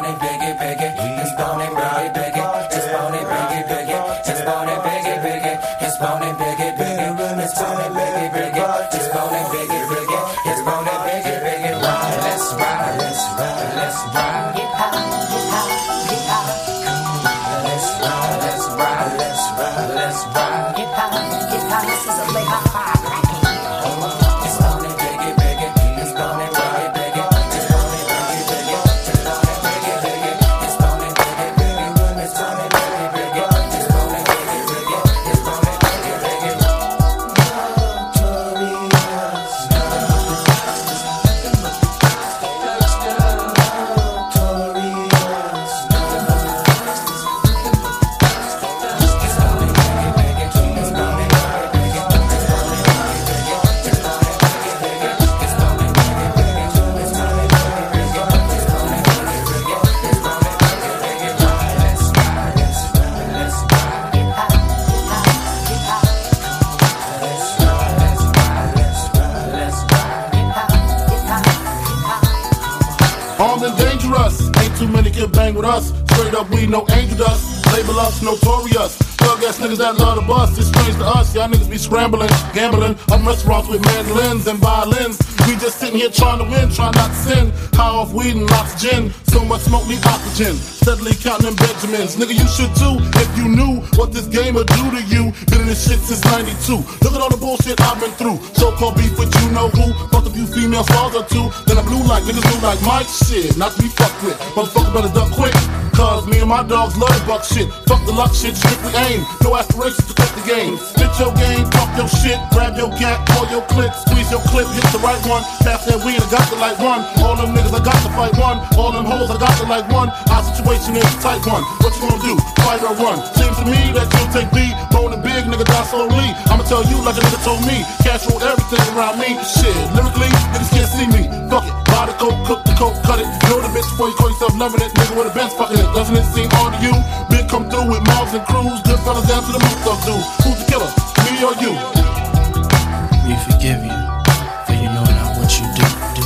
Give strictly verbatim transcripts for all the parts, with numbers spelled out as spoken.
bone it, biggie, biggie. It's bone it, biggie, biggie. It's bone it, biggie, biggie. It's bone it, biggie, biggie. It's bone it, biggie, biggie. It's bone it, biggie, biggie. It's bone it, biggie, biggie. It's bone it, biggie, biggie. Ride, let's ride, let's ride, let's ride. Get high, get high, get high. Let's ride, let's ride, let's ride, let's ride. Get high, get high. This is a late high five. Armed and dangerous, ain't too many can bang with us. Straight up, we no angel dust. Label us notorious. Thug ass niggas that love the bus. It's strange to us, y'all niggas be scrambling, gambling. Up restaurants with mandolins and violins. We just sitting here trying to win, trying not to sin. High off weed and lots of gin. So much smoke need oxygen. Steadily counting them Benjamins. Nigga, you should too, if you knew what this game would do to you. Been in this shit since ninety-two. Look at all the bullshit I've been through. So-called beef with you know who. Fucked a few female stars or two. Then I blew like niggas blue like Mike. Shit, not to be fucked with. Motherfucker better duck quick. Cause me and my dogs love the buck shit. Fuck the luck shit, strictly aim. No aspirations to cut the game. Spit your game, talk your shit. Grab your gat, call your clip. Squeeze your clip, hit the right one. Pass that weed, I got the like one. All them niggas, I got to fight one. All them hoes, I got to like one. Our situation is a tight one. What you gonna do? Fight or run? Seems to me that you'll take B. Bone and big, nigga, die slowly. I'ma tell you like a nigga told me. Cash roll everything around me. Shit, lyrically, niggas can't see me. Fuck it. Buy the coke, cook the coke, cut it. Know the bitch before you call yourself loving it. Nigga with a Benz fucking it. Doesn't it seem odd to you? Big come through with mobs and crews. Good fellas down to the moot thug dude. Who's the killer? Me or you? We forgive you, for you know not what you do. do,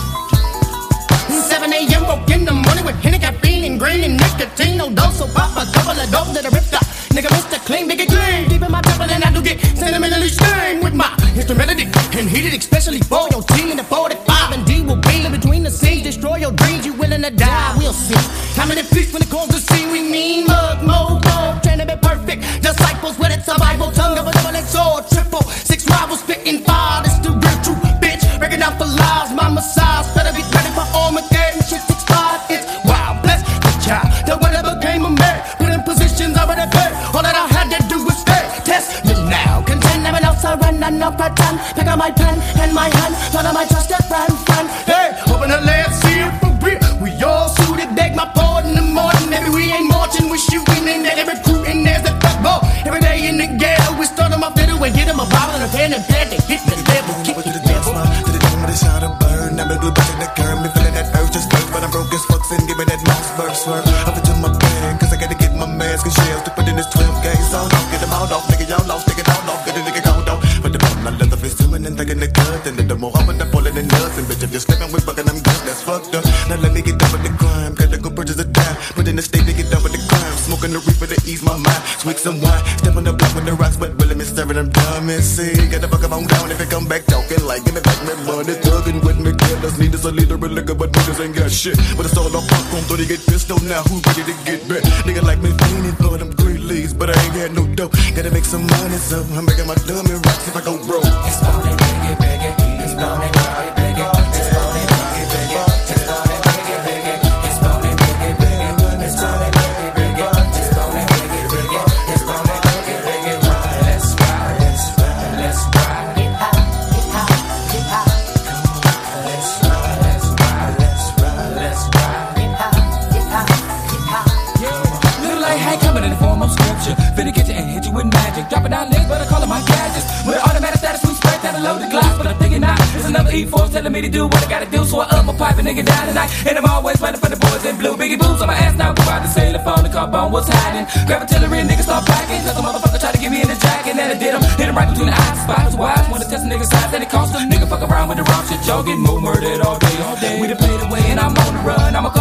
do. seven a.m. woke in the morning with Henny, caffeine, and green, and nicotine. No dose, so pop a couple of dope that I ripped up. Nigga, Mister Clean, nigga clean. Deep in my temple, and I do get sentimentally stained with my instrumentality. And heated, especially for your team in the forty-five. And D will be in between the scenes. Destroy your dreams, you willing to die, we'll see. How many feast when it comes to see we mean? Mug, mo, mo, trying to be perfect. Disciples with it, survival, tongue of a double-edged sword. Triple, six rivals spitting fire. This the real true bitch. Breaking out for lies, my massage. Better be ready for Armageddon. Shit expired, it's wild. Bless the child that when I became a man. Put in positions already paid. All that I had to do was stay. Test me now. Contend never else I run and not pretend. Pick up my pen and my hand. None of my trusted friend, friend. Hey, open the land, see it for real. We all suited, beg my pardon in the morning. Maybe we ain't marching, we shooting and they're recruiting. There's the fuck ball. Every day in the ghetto, we start them off the and get them a bottle and a pen and pen to hit the level. Kick to the dance floor, to the dome with a shot of burn. I'm a little bit in the curve, me feeling that urge just burst. But I'm broke as fuck, and give me that mouse burst swerve. Up into my bed, cause I gotta get my mask and shells to put in this twelve gauge sound off. Get them out off, nigga, y'all lost, take it out off, get a nigga count off. But the bottom, I love the face zooming and thinking the cut. And then the more I'm in the pulling and nothing. Bitch, if you're slipping with fucking, I'm good, that's fucked up. Now let me get done with the crime, gotta go purchase a dime. Put in the state to get done with the crime. Smoking the reefer to ease my mind. Sweet some wine, step on the block with the rocks, but really me serving them dumb and see. Gotta fuck them on down if they come back talking like, give me back my money. Thugging with me, killers need us a leader of liquor, but niggas ain't got shit. But it's all on popcorn, so they get pissed on now. Who ready to get back? Nigga like me fiending for them green leaves, but I ain't got no dough. Gotta make some money, so I'm making my dummy rocks if I go broke. It's bone it, biggie, biggie. It's bone it, biggie, biggie. It's bone it, biggie, biggie. It's bone it, biggie, biggie. It's bone it, biggie, biggie. It's bone it, biggie, biggie. It's bone it, biggie, biggie. It's bone it, biggie, biggie. Ride, let's ride, let's ride, let's ride. Get high, get high, get high. Come on, let's ride, let's ride, let's ride, let's ride. Get high, get high, get high. Yeah, little light high coming in the form of scripture. Finna get you and hit you with magic. Dropping down legs, but I call it my gadgets. With an automatic status, we spread that loaded glass, but I'm thinking not. It's another E four telling me to do what I gotta do, so I up my pipe and nigga down tonight. And I'm always running for the boys in blue. Biggie boots on my ass now, go out the sailor phone, the cop on what's hiding. Grab artillery and niggas start packing. Cause a motherfucker tried to get me in the jacket, and I did him. Hit him right between the eyes, spots wise. Wanna test a nigga's size, and it cost him. Nigga fuck around with the wrong shit, y'all getting more murdered all day, all day. We done played away and I'm on the run. I'm a